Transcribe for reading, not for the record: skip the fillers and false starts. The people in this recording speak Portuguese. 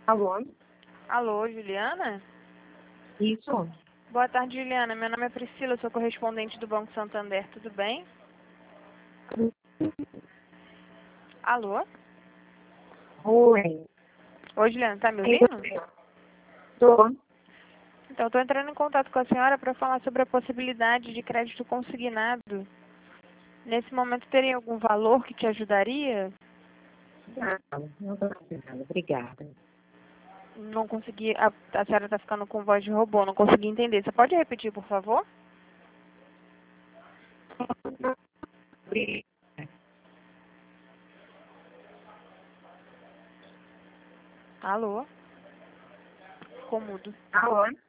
Alô? Alô, Juliana? Isso? Boa tarde, Juliana. Meu nome é Priscila, sou correspondente do Banco Santander, tudo bem? Alô? Oi. Oi, Juliana, tá me ouvindo? Tô. Então, estou entrando em contato com a senhora para falar sobre a possibilidade de crédito consignado. Nesse momento, teria algum valor que te ajudaria? Não tô precisando. Obrigada. Não consegui, a senhora está ficando com voz de robô, não consegui entender. Você pode repetir, por favor? Alô? Ficou mudo. Alô?